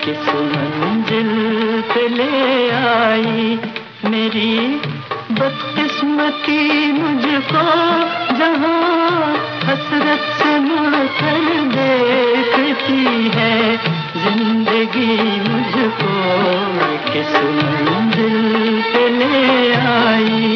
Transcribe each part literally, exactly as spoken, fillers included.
किस मंजिल पे ले आई मेरी बदकिस्मती मुझको, जहाँ हसरत से मुड़कर देखती है जिंदगी मुझको, किस मंजिल पे ले आई।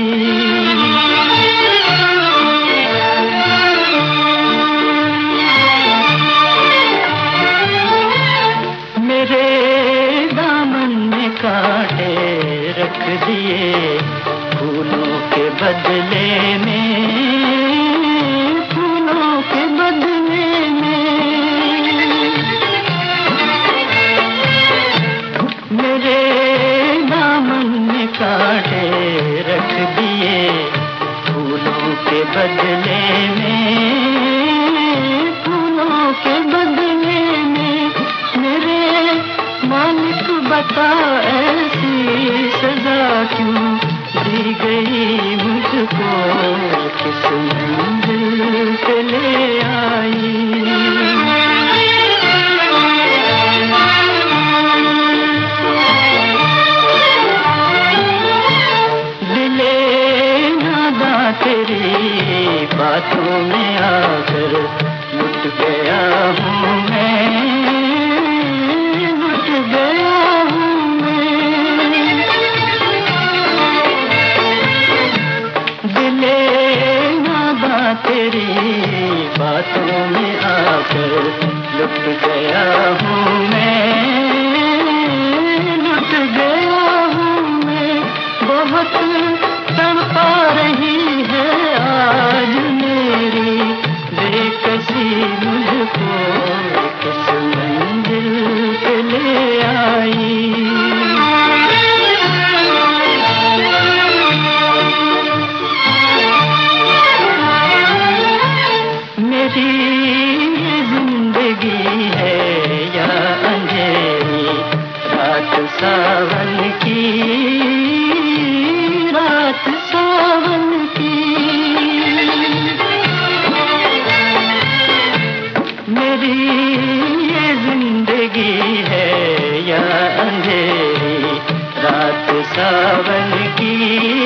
मेरे दामन में कांटे रख दिए फूलों के बदले में, फूलों के बदले में। मेरे दामन में कांटे रख दिए फूलों के बदले में, फूलों के बदले में। मेरे मालिक बता ऐसी सजा क्यों दी गई मुझको, किस मंजिल पे ले आई। दिले नादा तेरी बातों में आकर लुट गया हूँ मैं, लुट गया हूँ मैं। दिले नादा तेरी बातों में आकर लुट गया हूँ मैं, लुट गया हूँ मैं। बहुत तड़पा रही है आज मेरी बेकसी मुझको, किस मंजिल पे ले आई। मेरी ये जिंदगी है या अंधेरी रात सावन की, रात सावन की। मेरी ये जिंदगी है या अंधेरी रात सावन की,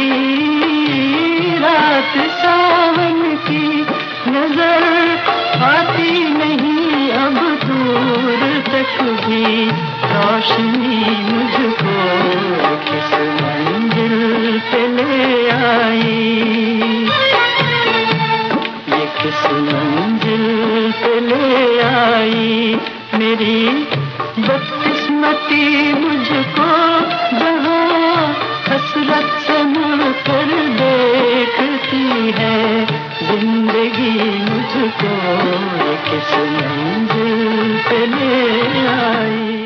रात सावन की। नजर आती नहीं अब दूर तक भी रोशनी मुझको, किस मंजिल पे ले आई। ये किस मंजिल पे ले आई मेरी बदकिस्मती मुझको, जहाँ हसरत से मुड़कर देखती है जिंदगी मुझको, किस मंजिल पे ले आई।